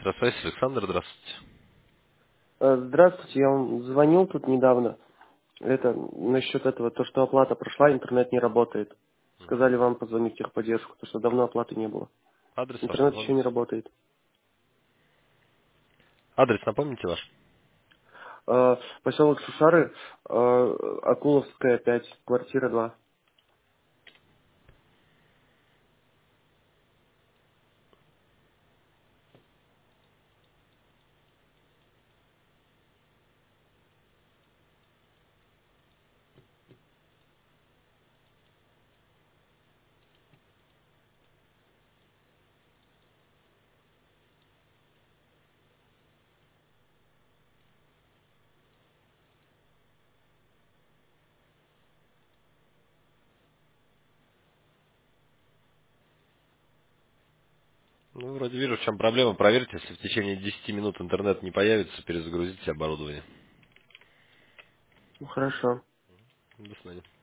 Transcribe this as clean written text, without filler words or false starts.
Электросвязь, Александр, здравствуйте. Здравствуйте, я вам звонил тут недавно. Это насчет этого, то, что оплата прошла, интернет не работает. Сказали вам позвонить в техподдержку, потому что давно оплаты не было. Адрес ваш Интернет еще не назовите. работает. Адрес напомните ваш. Поселок Шушары, Акуловская, 5, квартира 2. Ну, вроде вижу, в чем проблема. Проверьте, если в течение 10 минут интернет не появится, перезагрузите оборудование. Ну, хорошо. До свидания.